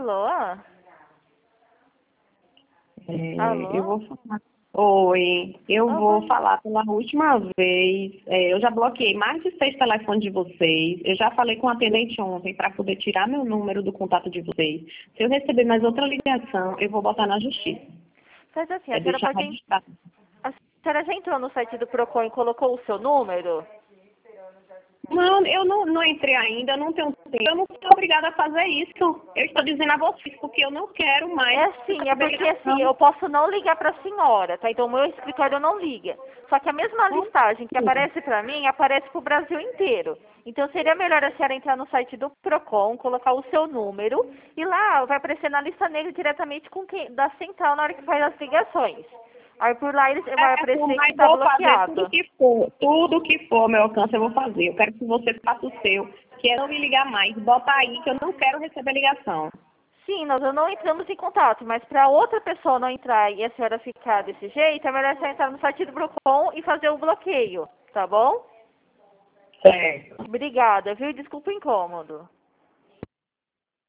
Alô? Alô? Eu vou falar. Oi, eu vou falar pela última vez. Eu já bloqueei mais de 6 telefones de vocês. Eu já falei com o atendente ontem para poder tirar meu número do contato de vocês. Se eu receber mais outra ligação, eu vou botar na justiça. Faz assim, É deixar registrado. a senhora já entrou no site do Procon e colocou o seu número? Não, eu não entrei ainda, eu não tenho tempo. Eu não sou obrigada a fazer isso. Eu estou dizendo a vocês, porque eu não quero mais. É sim, é porque assim, eu posso não ligar para a senhora, tá? Então o meu escritório não liga. Só que a mesma listagem que aparece para mim, aparece para o Brasil inteiro. Então seria melhor a senhora entrar no site do Procon, colocar o seu número e lá vai aparecer na lista negra diretamente com quem, da central na hora que faz as ligações. Aí por lá ele vai aparecer que Mas está vou fazer bloqueado. tudo que for ao meu alcance eu vou fazer. Eu quero que você faça o seu, que é não me ligar mais. Bota aí que eu não quero receber ligação. Sim, nós não entramos em contato, mas para outra pessoa não entrar e a senhora ficar desse jeito, é melhor a senhora entrar no site do Procon e fazer o bloqueio, tá bom? Certo. Obrigada, viu? Desculpa o incômodo.